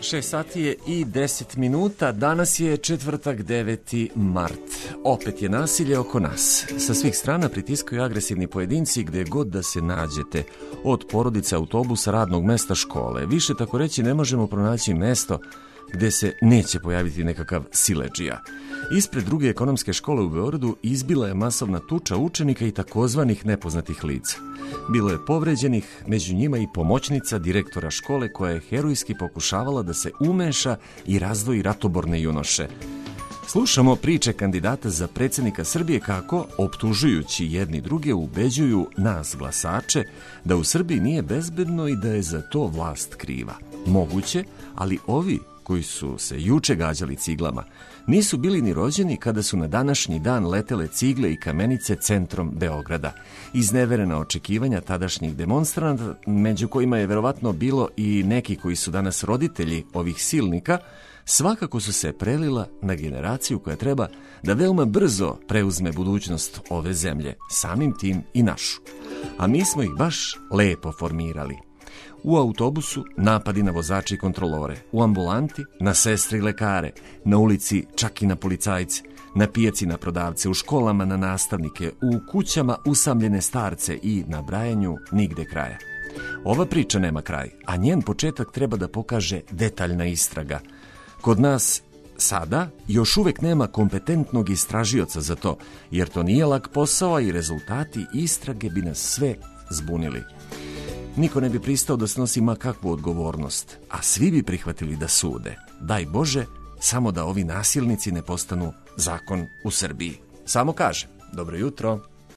6 sati je i 10 minuta, danas je četvrtak 9. mart. Opet je nasilje oko nas. Sa svih strana pritiskaju agresivni pojedinci gdje god da se nađete. Od porodice, autobusa, radnog mesta, škole. Više tako reći ne možemo pronaći mesto gdje se neće pojaviti nekakav siledžija. Ispred druge ekonomske škole u Beogradu izbila je masovna tuča učenika i takozvanih nepoznatih lica. Bilo je povređenih, među njima i pomoćnica direktora škole koja je herojski pokušavala da se umeša i razdvoji ratoborne junoše. Slušamo priče kandidata za predsjednika Srbije kako, optužujući jedni druge, ubeđuju nas glasače da u Srbiji nije bezbedno i da je za to vlast kriva. Moguće, ali ovi koji su se juče gađali ciglama nisu bili ni rođeni kada su na današnji dan letele cigle i kamenice centrom Beograda. Izneverena očekivanja tadašnjih demonstranata, među kojima je verovatno bilo i neki koji su danas roditelji ovih silnika, svakako su se prelila na generaciju koja treba da veoma brzo preuzme budućnost ove zemlje, samim tim i našu. A mi smo ih baš lepo formirali. U autobusu napadi na vozače i kontrolore, u ambulanti na sestre i lekare, na ulici čak i na policajce, na pijaci na prodavce, u školama na nastavnike, u kućama usamljene starce i na brajanju nigde kraja. Ova priča nema kraj, a njen početak treba da pokaže detaljna istraga. Kod nas sada još uvek nema kompetentnog istražioca za to, jer to nije lak posao i rezultati istrage bi nas sve zbunili. Niko ne bi pristao da snosi ma kakvu odgovornost, a svi bi prihvatili da sude. Daj Bože, samo da ovi nasilnici ne postanu zakon u Srbiji. Samo kaže, dobro jutro.